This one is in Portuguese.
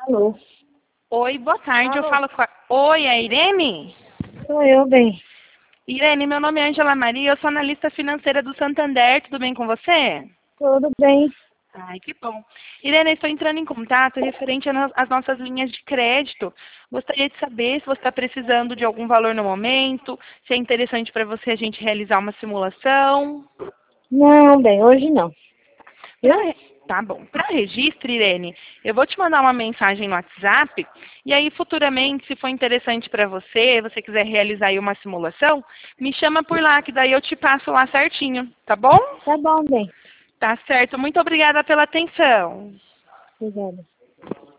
Alô? Oi, boa tarde. Eu Alô? falo com a... Oi, é a Irene? Sou eu, bem. Irene, meu nome é Ângela Maria, eu sou analista financeira do Santander. Tudo bem com você? Tudo bem. Ai, que bom. Irene, estou entrando em contato referente às nossas linhas de crédito. Gostaria de saber se você está precisando de algum valor no momento, se é interessante para você a gente realizar uma simulação. Não, bem, hoje não. Viu? Tá bom. Para registro, Irene, eu vou te mandar uma mensagem no WhatsApp e aí futuramente, se for interessante para você, você quiser realizar aí uma simulação, me chama por lá que daí eu te passo lá certinho, tá bom? Tá bom, bem. Tá certo. Muito obrigada pela atenção. Obrigada.